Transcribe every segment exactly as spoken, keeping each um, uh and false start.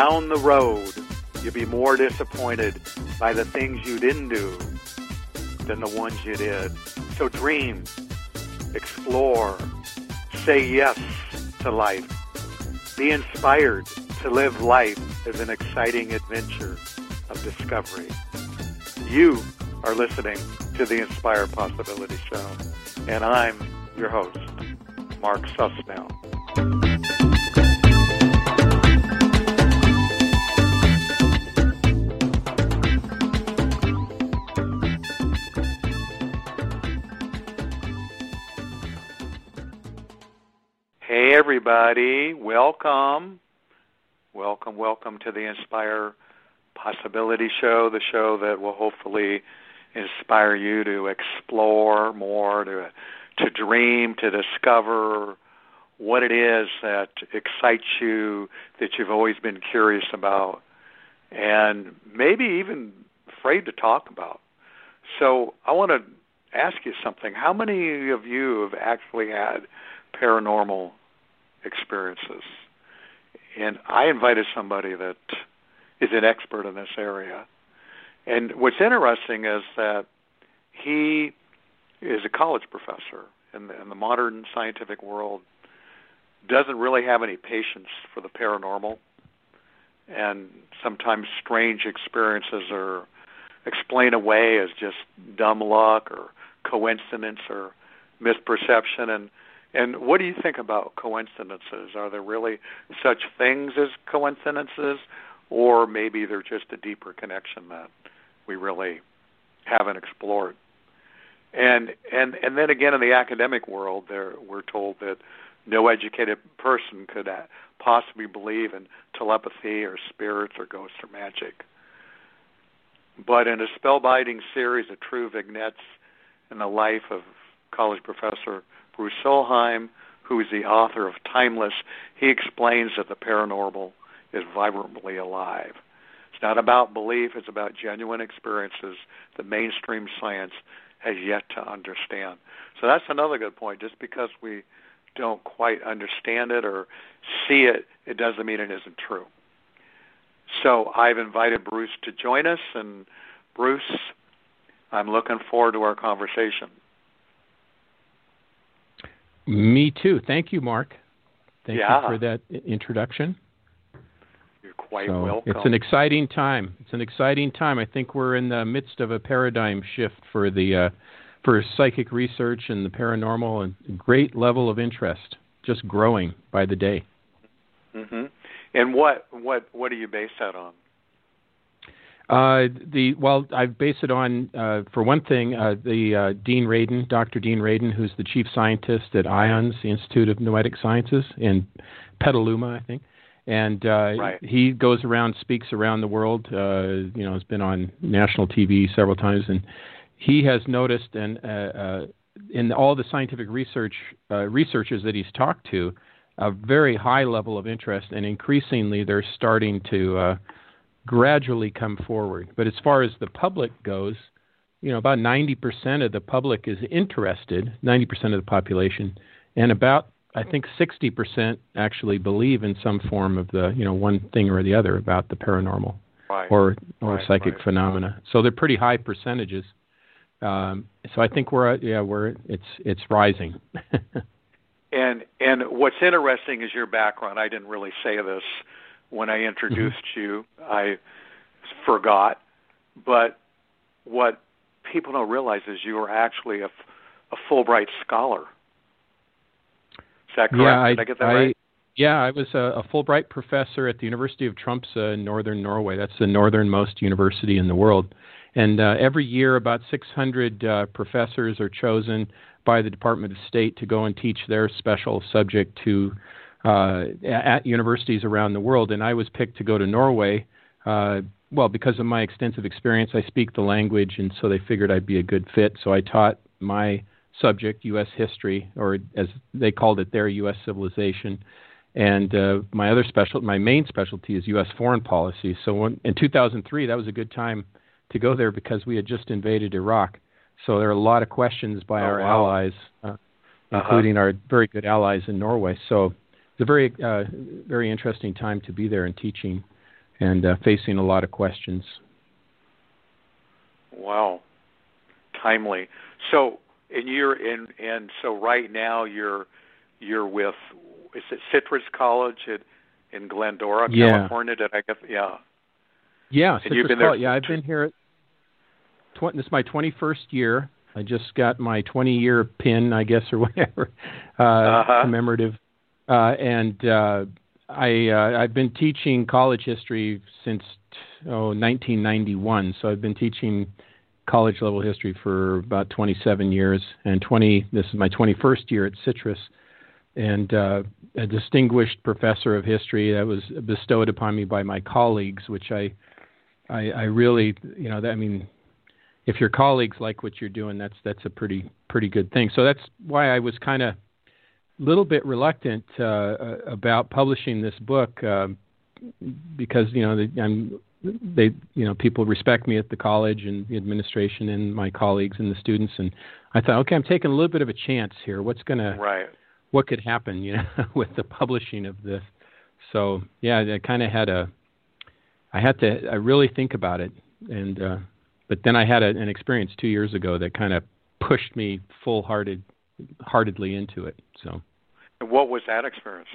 down the road, you'll be more disappointed by the things you didn't do than the ones you did. So dream, explore, say yes to life. Be inspired to live life as an exciting adventure of discovery. You are listening to the Inspire Possibility Show, and I'm your host, Mark Susnell. Hey everybody, welcome. Welcome, welcome to the Inspire Possibility Show, the show that will hopefully inspire you to explore more, to to dream, to discover what it is that excites you, that you've always been curious about, and maybe even afraid to talk about. So I want to ask you something. How many of you have actually had paranormal experiences? And I invited somebody that is an expert in this area. And what's interesting is that he is a college professor in the, in the modern scientific world, doesn't really have any patience for the paranormal, and sometimes strange experiences are explained away as just dumb luck or coincidence or misperception. And And what do you think about coincidences? Are there really such things as coincidences, or maybe they're just a deeper connection that we really haven't explored? And and and then again, in the academic world, there we're told that no educated person could possibly believe in telepathy or spirits or ghosts or magic. But in a spellbinding series of true vignettes in the life of college professor Bruce Solheim, who is the author of Timeless, he explains that the paranormal is vibrantly alive. It's not about belief, it's about genuine experiences that mainstream science has yet to understand. So that's another good point. Just because we don't quite understand it or see it, it doesn't mean it isn't true. So I've invited Bruce to join us, and Bruce, I'm looking forward to our conversation. Me too. Thank you, Mark. Thank yeah. you for that introduction. You're quite so welcome. It's an exciting time. It's an exciting time. I think we're in the midst of a paradigm shift for the uh, for psychic research and the paranormal, and a great level of interest, just growing by the day. Mm-hmm. And what what what do you base that on? Uh, the well, I base it on, uh, for one thing, uh, the uh, Dean Radin, Doctor Dean Radin, who's the chief scientist at IONS, the Institute of Noetic Sciences, in Petaluma, I think. And uh, right. he goes around, speaks around the world. Uh, you know, has been on national T V several times, and he has noticed, and uh, uh, in all the scientific research uh, researchers that he's talked to, a very high level of interest, and increasingly they're starting to Uh, gradually come forward. But as far as the public goes, you know, about ninety percent of the public is interested, ninety percent of the population, and about, I think, sixty percent actually believe in some form of the, you know, one thing or the other about the paranormal right. or or right, psychic right. phenomena. So they're pretty high percentages. Um, so I think we're, yeah, we're, it's, it's rising. and, and what's interesting is your background. I didn't really say this when I introduced mm-hmm. you. I forgot. But what people don't realize is you are actually a, a Fulbright scholar. Is that correct? Yeah, I, Did I get that I, right? Yeah, I was a, a Fulbright professor at the University of Tromsø in northern Norway. That's the northernmost university in the world. And uh, every year about six hundred uh, professors are chosen by the Department of State to go and teach their special subject to Uh, at universities around the world, and I was picked to go to Norway. Uh, well, because of my extensive experience, I speak the language, and so they figured I'd be a good fit. So I taught my subject, U S history, or as they called it there, U S civilization. And uh, my other special, my main specialty is U S foreign policy. So when, in two thousand three, that was a good time to go there because we had just invaded Iraq. So there are a lot of questions by oh, our wow. allies, uh, uh-huh. including our very good allies in Norway. So it's a very, uh, very interesting time to be there and teaching and uh, facing a lot of questions. Wow, timely. So, and you're in, and so right now you're you're with, is it Citrus College in, in Glendora, yeah. California? Did I get? Yeah. Yeah, and Citrus you've been College. there. Yeah, I've been here. Tw- this is my twenty-first year. I just got my twenty-year pin, I guess, or whatever, uh, uh-huh. commemorative, uh, and uh, I uh, I've been teaching college history since oh nineteen ninety-one. So I've been teaching college level history for about twenty-seven years, and twenty. This is my twenty-first year at Citrus, and uh, a distinguished professor of history that was bestowed upon me by my colleagues, which I I, I really, you know, that, I mean. If your colleagues like what you're doing, that's that's a pretty pretty good thing. So that's why I was kind of a little bit reluctant uh, about publishing this book uh, because you know the, I'm, they you know people respect me at the college and the administration and my colleagues and the students, and I thought, okay, I'm taking a little bit of a chance here. What's gonna right. what could happen, you know, with the publishing of this? So yeah, I kind of had a I had to I really think about it and. Uh, But then I had a, an experience two years ago that kind of pushed me full-hearted, heartedly into it. So, and what was that experience?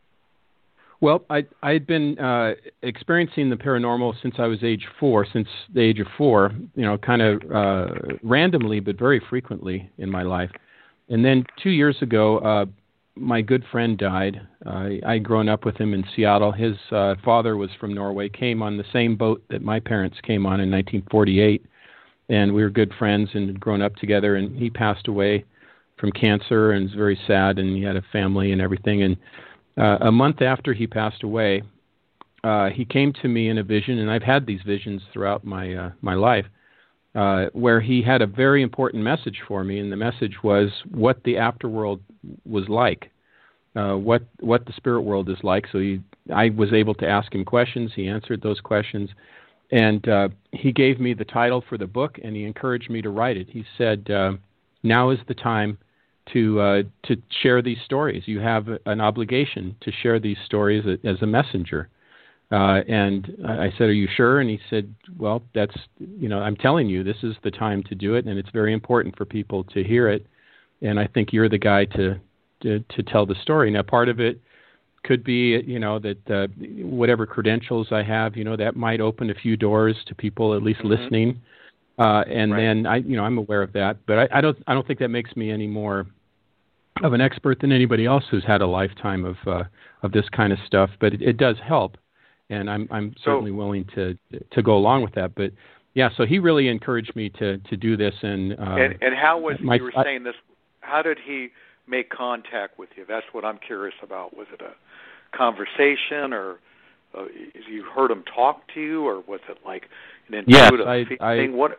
Well, I I had been uh, experiencing the paranormal since I was age four, since the age of four. You know, kind of uh, randomly, but very frequently in my life. And then two years ago, uh, my good friend died. Uh, I'd grown up with him in Seattle. His uh, father was from Norway, came on the same boat that my parents came on in nineteen forty-eight, and we were good friends and had grown up together, and he passed away from cancer and was very sad, and he had a family and everything. And uh, a month after he passed away, uh, he came to me in a vision, and I've had these visions throughout my uh, my life, uh, where he had a very important message for me, and the message was what the afterworld was like, uh, what what the spirit world is like. So he, I was able to ask him questions. He answered those questions, and uh, he gave me the title for the book, and he encouraged me to write it. He said, uh, "Now is the time to uh, to share these stories. You have an obligation to share these stories as a messenger." Uh, and I said, "Are you sure?" And he said, "Well, that's, you know, I'm telling you, this is the time to do it, and it's very important for people to hear it. And I think you're the guy to to, to tell the story." Now, part of it could be, you know, that uh, whatever credentials I have, you know, that might open a few doors to people at least mm-hmm. listening. Uh, and right. then I, you know, I'm aware of that, but I, I don't, I don't think that makes me any more of an expert than anybody else who's had a lifetime of uh, of this kind of stuff. But it, it does help. And I'm I'm so, certainly willing to to go along with that. But yeah, so he really encouraged me to, to do this. And, uh, and and how was my, you were saying this? How did he make contact with you? That's what I'm curious about. Was it a conversation, or uh, you heard him talk to you, or was it like an intuitive yes, I, feeling? I, what?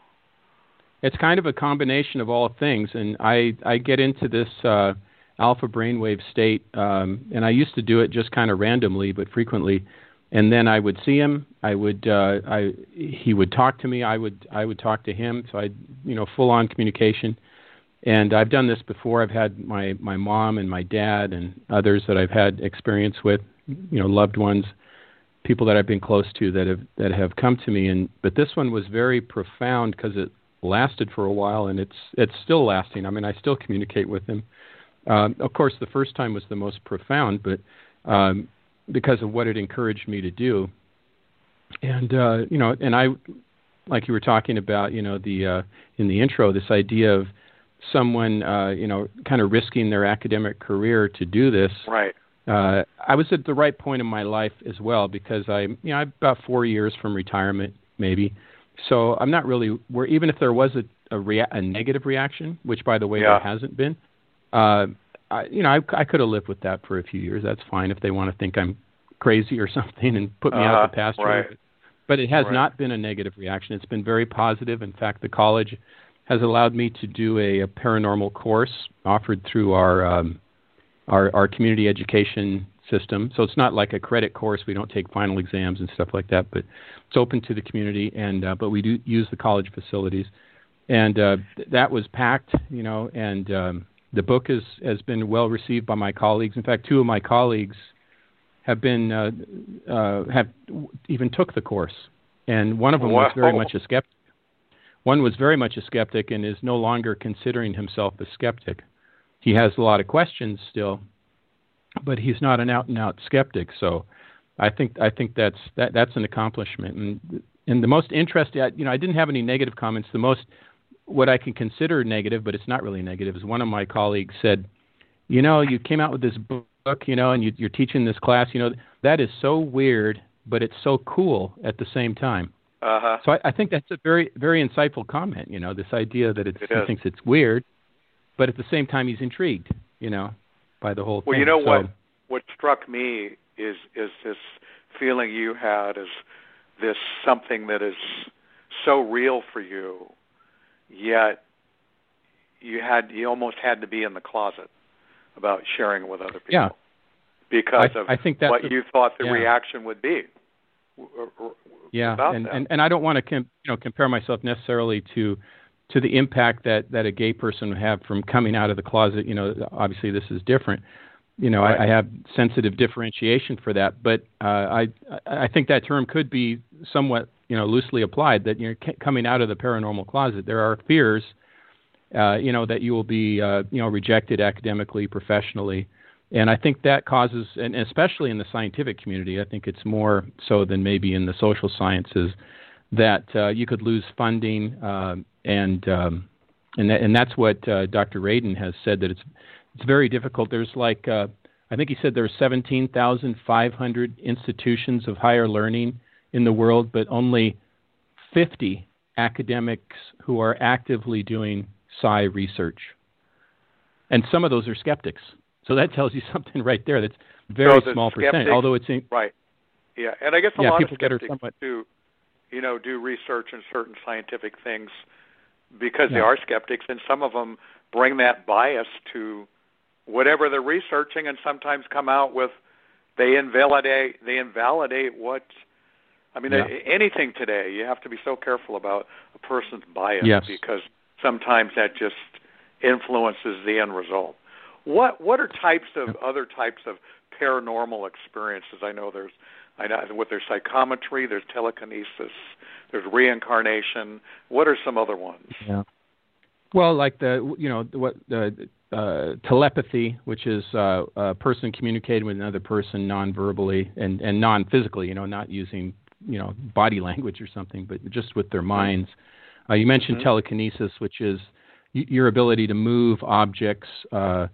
It's kind of a combination of all things, and I I get into this uh, alpha brainwave state, um, and I used to do it just kind of randomly, but frequently. And then I would see him. I would. Uh, I. He would talk to me. I would. I would talk to him. So I, you know, full on communication. And I've done this before. I've had my my mom and my dad and others that I've had experience with. You know, loved ones, people that I've been close to that have that have come to me. And but this one was very profound because it lasted for a while, and it's it's still lasting. I mean, I still communicate with him. Um, of course, the first time was the most profound, but. Um, because of what it encouraged me to do. And, uh, you know, and I, like you were talking about, you know, the, uh, in the intro, this idea of someone, uh, you know, kind of risking their academic career to do this. Right. Uh, I was at the right point in my life as well, because I, you know, I'm about four years from retirement, maybe. So I'm not really, where even if there was a, a, rea- a negative reaction, which by the way, yeah. there hasn't been, uh, I, you know, I, I could have lived with that for a few years. That's fine if they want to think I'm crazy or something and put me uh, out the pasture. Right. But it has right. not been a negative reaction. It's been very positive. In fact, the college has allowed me to do a, a paranormal course offered through our, um, our our community education system. So it's not like a credit course. We don't take final exams and stuff like that, but it's open to the community. And uh, but we do use the college facilities, and uh, th- that was packed, you know, and. Um, The book is, has been well received by my colleagues. In fact, two of my colleagues have been uh, uh, have even took the course, and one of them was very much a skeptic. One was very much a skeptic and is no longer considering himself a skeptic. He has a lot of questions still, but he's not an out-and-out skeptic. So, I think I think that's that that's an accomplishment. And and the most interesting, you know, I didn't have any negative comments. The most what I can consider negative, but it's not really negative, is one of my colleagues said, you know, you came out with this book. Book, you know, and you, you're teaching this class, you know, that is so weird, but it's so cool at the same time. Uh-huh. So I, I think that's a very, very insightful comment, you know, this idea that it's, it he is. thinks it's weird, but at the same time he's intrigued, you know, by the whole well, thing. Well, you know so, what, what struck me is, is this feeling you had as this something that is so real for you, yet you had you almost had to be in the closet about sharing it with other people. Yeah. Because I, of I think what the, you thought the yeah. reaction would be. Yeah, and, that. and and I don't want to com- you know compare myself necessarily to to the impact that, that a gay person would have from coming out of the closet. You know, obviously this is different. You know, right. I, I have sensitive differentiation for that, but uh, I I think that term could be somewhat you know loosely applied. That you're coming out of the paranormal closet, there are fears. Uh, you know, that you will be, uh, you know, rejected academically, professionally. And I think that causes, and especially in the scientific community, I think it's more so than maybe in the social sciences, that uh, you could lose funding. Uh, and um, and, that, and that's what uh, Doctor Radin has said, that it's it's very difficult. There's like, uh, I think he said there are seventeen thousand five hundred institutions of higher learning in the world, but only fifty academics who are actively doing psi research. And some of those are skeptics. So that tells you something right there. That's very so small skeptics, percent, although it's in, right. Yeah, and I guess a yeah, lot people of skeptics somewhat, do, you know, do research in certain scientific things because yeah. they are skeptics, and some of them bring that bias to whatever they're researching, and sometimes come out with they invalidate they invalidate what. I mean, yeah. anything today, you have to be so careful about a person's bias yes. because sometimes that just influences the end result. What what are types of other types of paranormal experiences? I know there's, I know with there's psychometry, there's telekinesis, there's reincarnation. What are some other ones? Yeah. Well, like the you know what the uh, telepathy, which is uh, a person communicating with another person non-verbally and and non-physically. You know, not using you know body language or something, but just with their minds. Uh, you mentioned mm-hmm. telekinesis, which is y- your ability to move objects uh,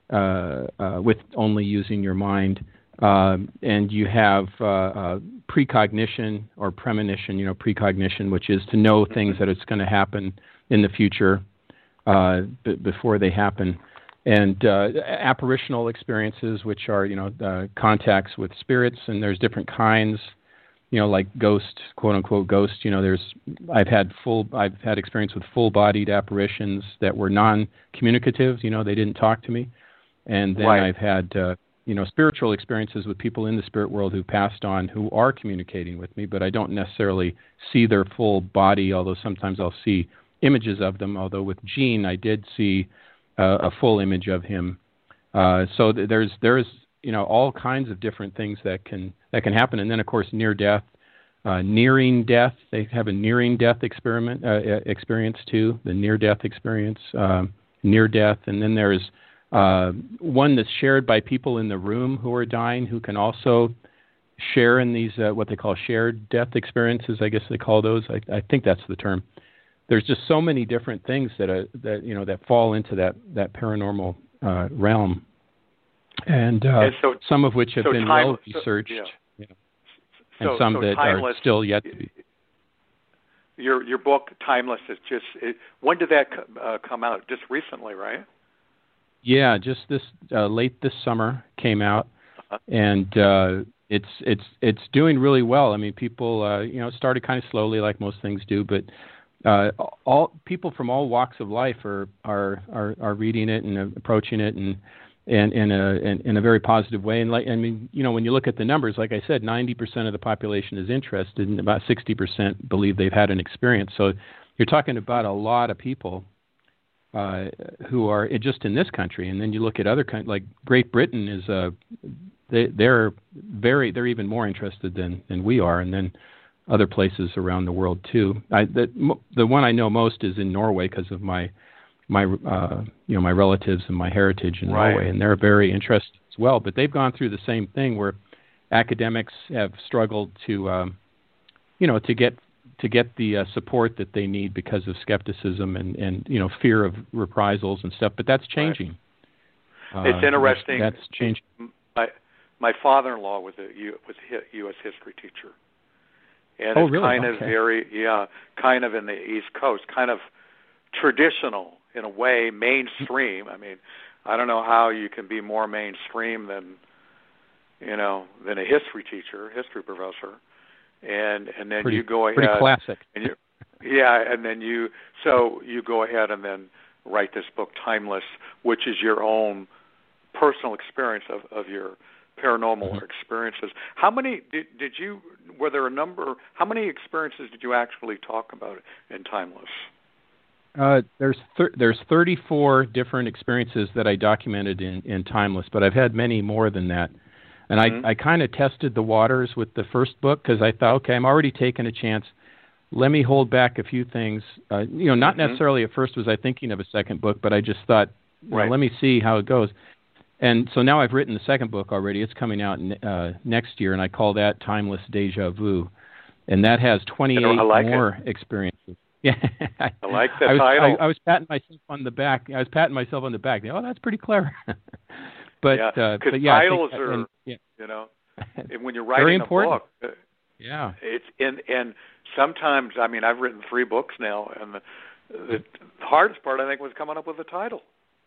uh, uh, with only using your mind. Uh, and you have uh, uh, precognition or premonition, you know, precognition, which is to know mm-hmm. things that it's going to happen in the future uh, b- before they happen. And uh, apparitional experiences, which are, you know, uh, contacts with spirits, and there's different kinds. You know, like ghost, quote unquote ghost. You know, there's I've had full I've had experience with full-bodied apparitions that were non-communicative. You know, they didn't talk to me, and then right. I've had uh, you know spiritual experiences with people in the spirit world who passed on who are communicating with me, but I don't necessarily see their full body. Although sometimes I'll see images of them. Although with Gene, I did see uh, a full image of him. Uh, so th- there's there's you know all kinds of different things that can that can happen, and then of course near death, uh, nearing death. They have a nearing death experiment uh, experience too, the near death experience, um, near death, and then there's uh, one that's shared by people in the room who are dying who can also share in these uh, what they call shared death experiences. I guess they call those. I, I think that's the term. There's just so many different things that uh, that you know that fall into that that paranormal uh, realm. And, uh, and so, some of which have so been time, well researched, so, yeah. you know, and so, some so that timeless, are still yet to be. Your your book Timeless is just it, when did that uh, come out? Just recently, right? Yeah, just this uh, late this summer came out, uh-huh. and uh, it's it's it's doing really well. I mean, people uh, you know started kind of slowly, like most things do, but uh, all people from all walks of life are are are, are reading it and approaching it and. And in a in, in a very positive way, and like I mean, you know, when you look at the numbers, like I said, ninety percent of the population is interested, and about sixty percent believe they've had an experience. So you're talking about a lot of people uh, who are just in this country, and then you look at other countries, like Great Britain is uh, they, they're very they're even more interested than than we are, and then other places around the world too. I, the the one I know most is in Norway because of my my uh, you know my relatives and my heritage in right. Norway, and they're very interested as well. But they've gone through the same thing where academics have struggled to um, you know to get to get the uh, support that they need because of skepticism and, and you know fear of reprisals and stuff. But that's changing. Right. It's uh, interesting. That's changing. My my father-in-law was a U, was a U S history teacher, and oh, it's really? kind okay. of very yeah, kind of in the East Coast, kind of traditional in a way, mainstream. I mean, I don't know how you can be more mainstream than you know than a history teacher, history professor. And and then pretty, you go ahead. Pretty classic. And you, yeah, and then you so you go ahead and then write this book, Timeless, which is your own personal experience of, of your paranormal mm-hmm. experiences. How many did did you? Were there a number? How many experiences did you actually talk about in Timeless? Uh, there's thir- there's thirty-four different experiences that I documented in, in Timeless, but I've had many more than that. And mm-hmm. I, I kind of tested the waters with the first book because I thought, okay, I'm already taking a chance. Let me hold back a few things. Uh, you know, not mm-hmm. necessarily at first was I thinking of a second book, but I just thought, right. know, let me see how it goes. And so now I've written the second book already. It's coming out uh, next year, and I call that Timeless Deja Vu. And that has twenty-eight like more it. experiences. Yeah, I like the I was, title. I, I was patting myself on the back. I was patting myself on the back. Oh, that's pretty clever. but, yeah, uh, but yeah, titles think, are, and, yeah. you know, and when you're writing Very a important. book, yeah, it's in and sometimes I mean I've written three books now, and the, the hardest part I think was coming up with the title.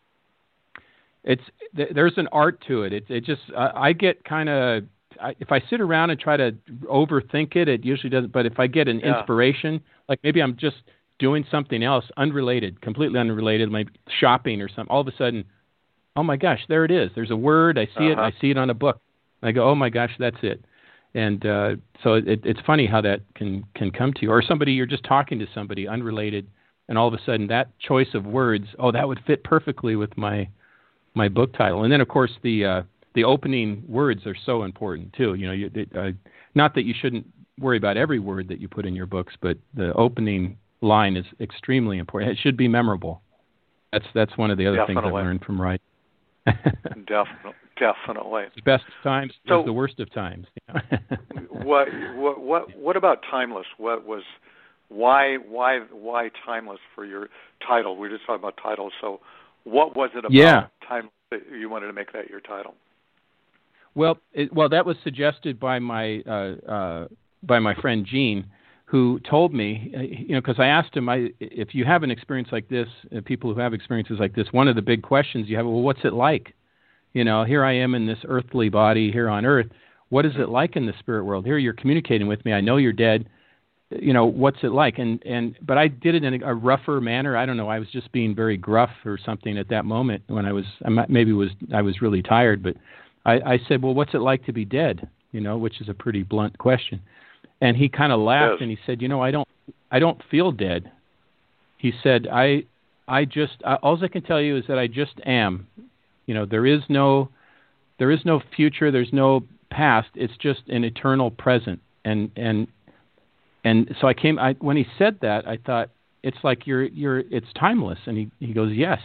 It's there's an art to it. It it just uh, I get kind of if I sit around and try to overthink it, it usually doesn't. But if I get an yeah. inspiration, like maybe I'm just doing something else, unrelated, completely unrelated, like shopping or something, all of a sudden, oh my gosh, there it is. There's a word. I see uh-huh. it. I see it on a book. I go, oh my gosh, that's it. And uh, so it, it's funny how that can, can come to you. Or somebody, you're just talking to somebody unrelated, and all of a sudden that choice of words, oh, that would fit perfectly with my my book title. And then, of course, the uh, the opening words are so important, too. You know, you, it, uh, not that you shouldn't worry about every word that you put in your books, but the opening line is extremely important. It should be memorable. That's that's one of the other Definitely. things I've learned from writing. Definitely. Definitely. The best of times so, is the worst of times. what what what what about Timeless? What was why why why Timeless for your title? We were just talking about titles. So what was it about yeah. Timeless that you wanted to make that your title? Well, it, well, that was suggested by my uh, uh, by my friend Gene, who told me, you know, because I asked him, I, if you have an experience like this, uh, people who have experiences like this, one of the big questions you have, well, what's it like? You know, here I am in this earthly body here on Earth. What is it like in the spirit world? Here you're communicating with me. I know you're dead. You know, what's it like? And and but I did it in a, a rougher manner. I don't know. I was just being very gruff or something at that moment when I was I maybe was I was really tired. But I, I said, well, what's it like to be dead? You know, which is a pretty blunt question. And he kind of laughed yes. and he said, you know, I don't I don't feel dead. He said, I I just I, all I can tell you is that I just am. You know, there is no, there is no future. There's no past. It's just an eternal present. And and and so I came. I when he said that, I thought it's like you're you're. It's timeless. And he, he goes, yes.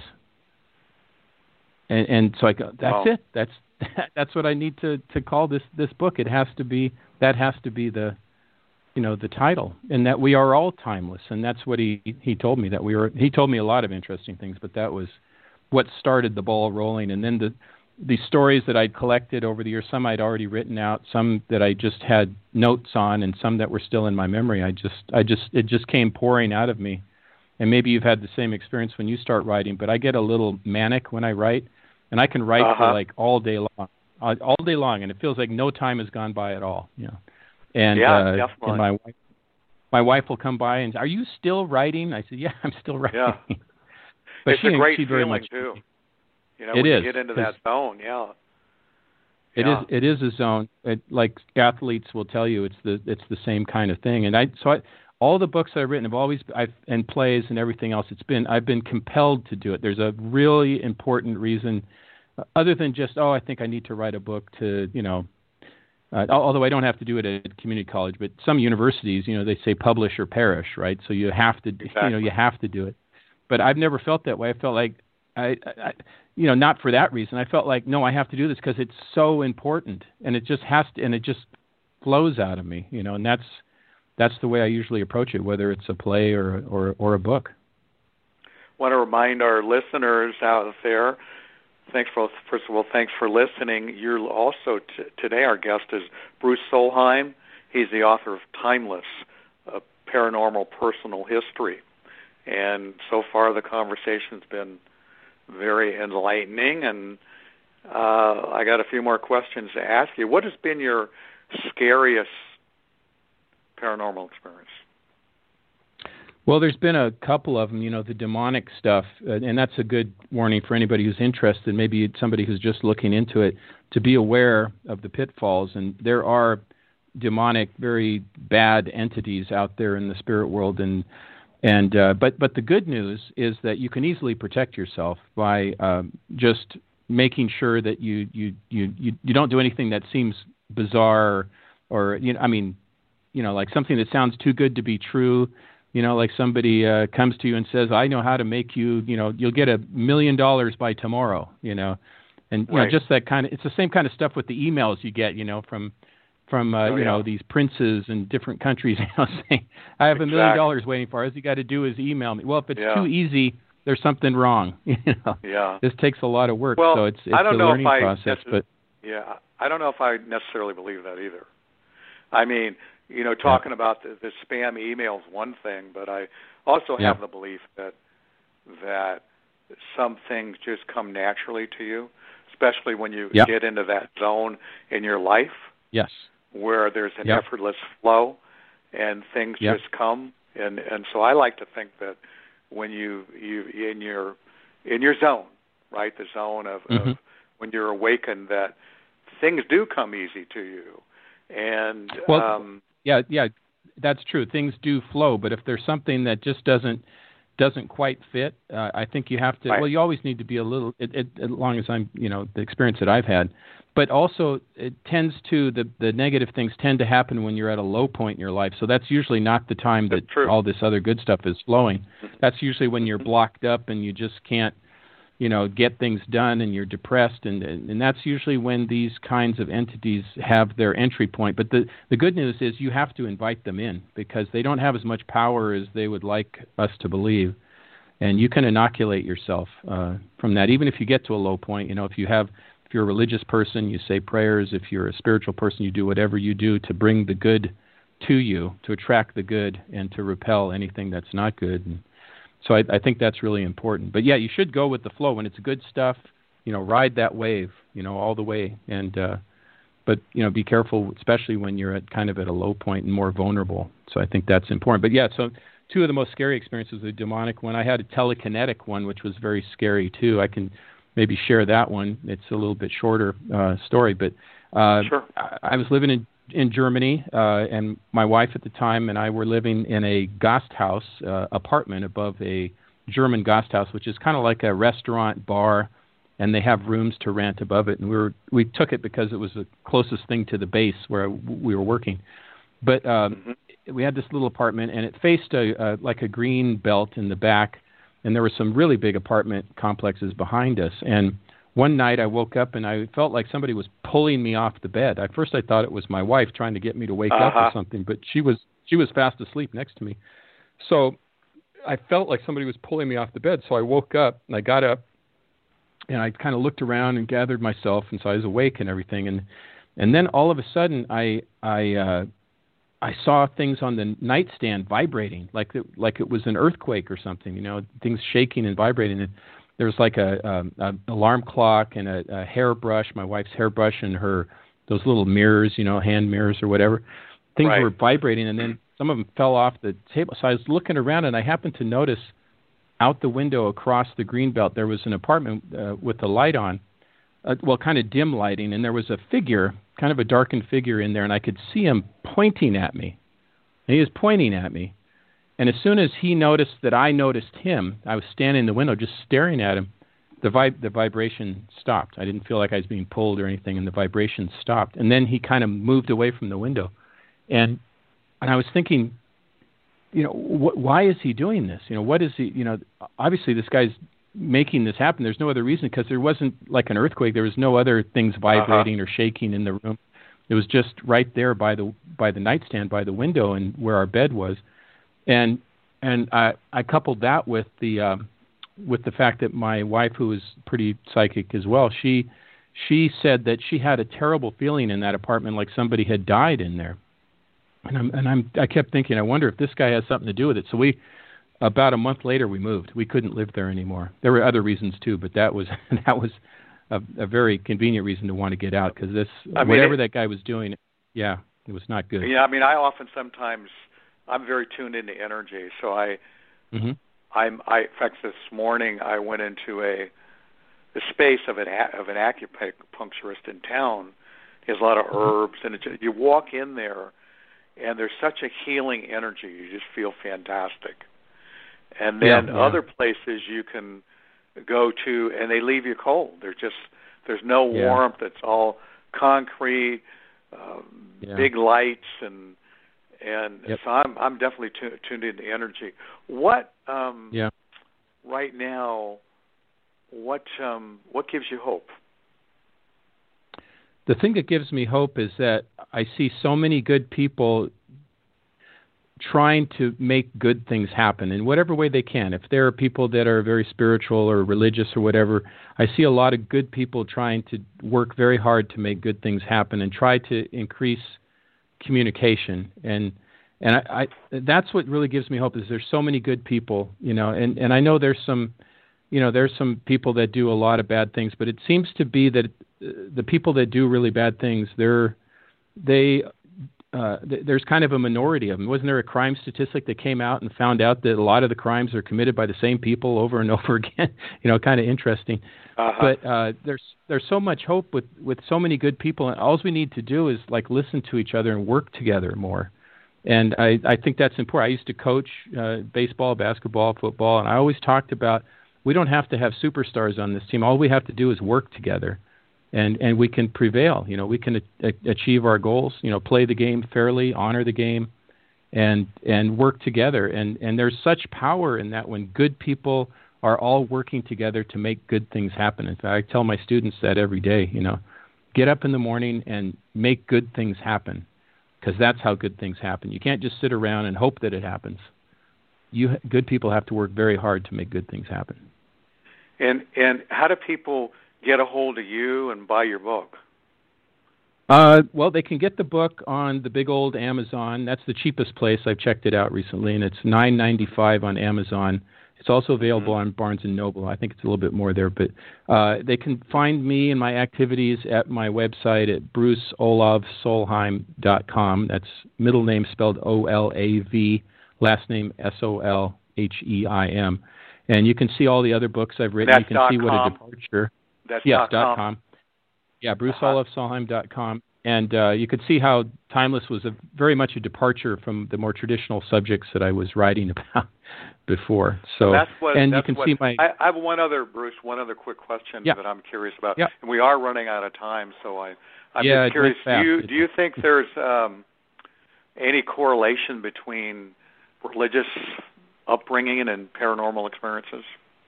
And and so I go, that's wow. it. That's that's what I need to, to call this this book. It has to be that has to be the, you know, the title. And that we are all timeless. And that's what he he told me that we were. He told me a lot of interesting things, but that was what started the ball rolling. And then the the stories that I'd collected over the years, some I'd already written out, some that I just had notes on, and some that were still in my memory. I just I just it just came pouring out of me. And maybe you've had the same experience when you start writing, but I get a little manic when I write, and I can write uh-huh. for like all day long, uh, all day long, and it feels like no time has gone by at all. You know, and yeah, uh, definitely. and my wife, my wife will come by and, are you still writing? I said, yeah, I'm still writing. Yeah. But it's she, a great she very feeling much, too. You know, it when is, you get into that zone, yeah. It yeah. is. It is a zone. It, like athletes will tell you, it's the it's the same kind of thing. And I so I all the books I've written have always, I've, and plays and everything else, it's been, I've been compelled to do it. There's a really important reason, uh, other than just, oh, I think I need to write a book to, you know, uh, although I don't have to do it at community college, but some universities, you know, they say publish or perish, right? So you have to, exactly. you know, you have to do it. But I've never felt that way. I felt like, I, I, you know, not for that reason. I felt like, no, I have to do this because it's so important, and it just has to, and it just flows out of me, you know, and that's, that's the way I usually approach it, whether it's a play or, or, or a book. I want to remind our listeners out there, thanks for, first of all, thanks for listening. You're also, t- today our guest is Bruce Solheim. He's the author of Timeless, a Paranormal Personal History. And so far the conversation's been very enlightening, and uh, I got a few more questions to ask you. What has been your scariest paranormal experience? Well, there's been a couple of them, you know, the demonic stuff, uh, and that's a good warning for anybody who's interested, maybe somebody who's just looking into it, to be aware of the pitfalls. And there are demonic, very bad entities out there in the spirit world, and and uh, but but the good news is that you can easily protect yourself by um, just making sure that you you, you you you don't do anything that seems bizarre, or, you know, I mean, you know, like something that sounds too good to be true. You know, like somebody uh, comes to you and says, I know how to make you, you know, you'll get a million dollars by tomorrow, you know. And, you right. know, just that kind of, it's the same kind of stuff with the emails you get, you know, from, from uh, oh, you yeah. know, these princes in different countries, you know, saying, I have exactly. a million dollars waiting for us. All you got to do is email me. Well, if it's yeah. too easy, there's something wrong. You know, yeah. This takes a lot of work, well, so it's, it's I don't a know learning if I process. But yeah, I don't know if I necessarily believe that either. I mean, you know, talking yeah. about the, the spam email is one thing, but I also have yeah. the belief that that some things just come naturally to you, especially when you yeah. get into that zone in your life. Yes. Where there's an yep. effortless flow and things yep. just come. And, and so I like to think that when you, you in your in your zone, right, the zone of, mm-hmm. of when you're awakened, that things do come easy to you. And well, um, yeah, yeah, that's true. Things do flow, but if there's something that just doesn't doesn't quite fit, uh, I think you have to. Right. Well, you always need to be a little. It, it, as long as I'm, you know, the experience that I've had, but also it tends to the the negative things tend to happen when you're at a low point in your life. So that's usually not the time that's that true. all this other good stuff is flowing. That's usually when you're blocked up and you just can't, you know, get things done, and you're depressed, and and that's usually when these kinds of entities have their entry point. But the the good news is you have to invite them in, because they don't have as much power as they would like us to believe, and you can inoculate yourself uh, from that. Even if you get to a low point, you know, if you have, if you're a religious person, you say prayers. If you're a spiritual person, you do whatever you do to bring the good to you, to attract the good, and to repel anything that's not good. And so I, I think that's really important. But yeah, you should go with the flow. When it's good stuff, you know, ride that wave, you know, all the way. And uh, but you know, be careful, especially when you're at kind of at a low point and more vulnerable. So I think that's important. But yeah, so two of the most scary experiences, the demonic one. I had a telekinetic one, which was very scary too. I can maybe share that one. It's a little bit shorter uh, story, but uh, sure. I, I was living in. in Germany, uh, and my wife at the time and I were living in a Gasthaus uh, apartment above a German Gasthaus, which is kind of like a restaurant bar, and they have rooms to rent above it. And we were we took it because it was the closest thing to the base where we were working. But um, mm-hmm. we had this little apartment, and it faced a, a like a green belt in the back, and there were some really big apartment complexes behind us. And one night I woke up and I felt like somebody was pulling me off the bed. At first I thought it was my wife trying to get me to wake uh-huh. up or something, but she was she was fast asleep next to me. So I felt like somebody was pulling me off the bed. So I woke up and I got up and I kind of looked around and gathered myself, and so I was awake and everything. And and then all of a sudden I I uh, I saw things on the nightstand vibrating, like it, like it was an earthquake or something. You know, things shaking and vibrating. And there was like a, um, a alarm clock and a, a hairbrush, my wife's hairbrush, and her those little mirrors, you know, hand mirrors or whatever. Things right. were vibrating, and then some of them fell off the table. So I was looking around, and I happened to notice out the window across the greenbelt there was an apartment uh, with the light on, uh, well, kind of dim lighting, and there was a figure, kind of a darkened figure in there, and I could see him pointing at me. And he was pointing at me. And as soon as he noticed that I noticed him, I was standing in the window just staring at him. The vib- the vibration stopped. I didn't feel like I was being pulled or anything, and the vibration stopped. And then he kind of moved away from the window, and and I was thinking, you know, wh- why is he doing this? You know, what is he? You know, obviously this guy's making this happen. There's no other reason, because there wasn't like an earthquake. There was no other things vibrating uh-huh. or shaking in the room. It was just right there by the by the nightstand, by the window, and where our bed was. And and I I coupled that with the um, with the fact that my wife, who is pretty psychic as well, she she said that she had a terrible feeling in that apartment, like somebody had died in there. And I'm and I'm I kept thinking, I wonder if this guy has something to do with it. So we about a month later we moved. We couldn't live there anymore. There were other reasons too, but that was that was a, a very convenient reason to want to get out, because this I mean, whatever it, that guy was doing, yeah, it was not good. Yeah, I mean, I often sometimes I'm very tuned into energy, so I. Mm-hmm. I'm, I, in fact, this morning I went into a the space of an of an acupuncturist in town. He has a lot of herbs, and it, you walk in there, and there's such a healing energy. You just feel fantastic. And then yeah, yeah. other places you can go to, and they leave you cold. There's just there's no yeah. warmth. It's all concrete, um, yeah. big lights, and. And yep. so I'm I'm definitely tu- tuned into energy. What um, yeah. right now? What um, what gives you hope? The thing that gives me hope is that I see so many good people trying to make good things happen in whatever way they can. If there are people that are very spiritual or religious or whatever, I see a lot of good people trying to work very hard to make good things happen and try to increase communication, and and I, I that's what really gives me hope, is there's so many good people, you know, and, and I know there's some, you know, there's some people that do a lot of bad things, but it seems to be that the people that do really bad things, they're they uh, there's kind of a minority of them. Wasn't there a crime statistic that came out and found out that a lot of the crimes are committed by the same people over and over again? You know, kind of interesting. Uh-huh. But uh, there's there's so much hope with, with so many good people, and all we need to do is like listen to each other and work together more. And I, I think that's important. I used to coach uh, baseball, basketball, football, and I always talked about we don't have to have superstars on this team. All we have to do is work together, and, and we can prevail. You know, we can a- achieve our goals. You know, play the game fairly, honor the game, and and work together. And, and there's such power in that when good people are all working together to make good things happen. In fact, I tell my students that every day, you know, get up in the morning and make good things happen, because that's how good things happen. You can't just sit around and hope that it happens. You good people have to work very hard to make good things happen. And and how do people get a hold of you and buy your book? Uh, well, they can get the book on the big old Amazon. That's the cheapest place. I've checked it out recently, and it's nine ninety-five on Amazon. It's also available mm-hmm. on Barnes and Noble. I think it's a little bit more there, but uh, they can find me and my activities at my website at bruce olav solheim dot com. That's middle name spelled O L A V, last name S O L H E I M. And you can see all the other books I've written. That's you can see com. what a departure. That's yes, dot dot com. com. Yeah, bruce uh-huh. olav solheim dot com. And uh, you could see how Timeless was a, very much a departure from the more traditional subjects that I was writing about before. So, that's what, and that's you can what, see my. I, I have one other, Bruce, one other quick question yeah. that I'm curious about. Yeah. And we are running out of time, so I, I'm yeah, just curious. Do you, fast. do you think there's um, any correlation between religious upbringing and paranormal experiences?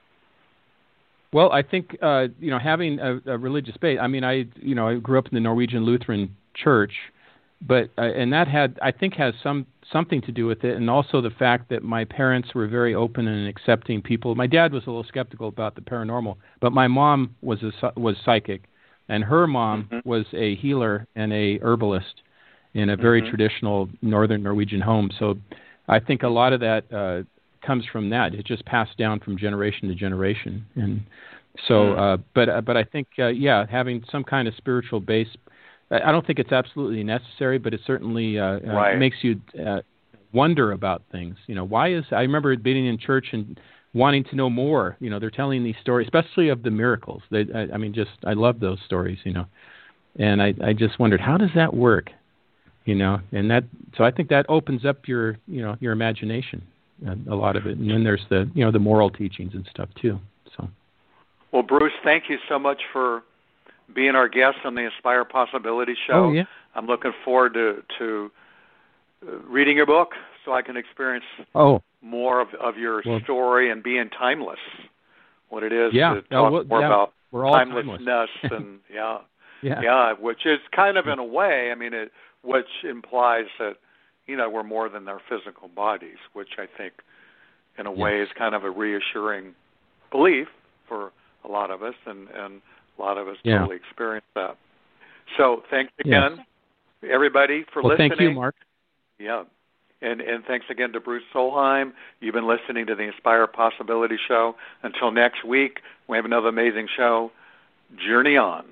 Well, I think uh, you know, having a, a religious base. I mean, I you know I grew up in the Norwegian Lutheran Church, but uh, and that had I think has some something to do with it, and also the fact that my parents were very open and accepting people. My dad was a little skeptical about the paranormal, but my mom was a was psychic, and her mom mm-hmm. was a healer and a herbalist in a very mm-hmm. traditional Northern Norwegian home. So I think a lot of that uh, comes from that. It just passed down from generation to generation, and so. Uh, but uh, but I think uh, yeah, having some kind of spiritual base. I don't think it's absolutely necessary, but it certainly uh, right. uh, makes you uh, wonder about things. You know, why is I remember being in church and wanting to know more. You know, they're telling these stories, especially of the miracles. They, I, I mean, just I love those stories. You know, and I I just wondered, how does that work? You know, and that so I think that opens up your you know your imagination. a lot of it. And then there's the, you know, the moral teachings and stuff too. So, well, Bruce, thank you so much for being our guest on the Inspire Possibility Show. Oh, yeah. I'm looking forward to to reading your book so I can experience oh. more of, of your well, story and being timeless. What it is yeah. to talk oh, well, more yeah. about We're all timelessness and yeah, yeah, yeah, which is kind of in a way, I mean, it which implies that, you know, we're more than our physical bodies, which I think in a yes. way is kind of a reassuring belief for a lot of us, and, and a lot of us yeah. totally experience that. So thanks again, yes. everybody, for well, listening. Thank you, Mark. Yeah. And, and thanks again to Bruce Solheim. You've been listening to the Inspire Possibility Show. Until next week, we have another amazing show. Journey on.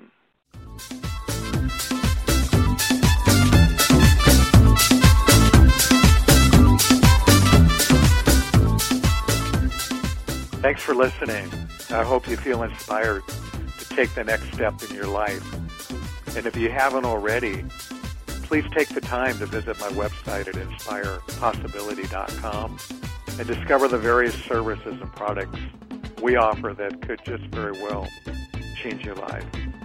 Thanks for listening. I hope you feel inspired to take the next step in your life. And if you haven't already, please take the time to visit my website at inspire possibility dot com and discover the various services and products we offer that could just very well change your life.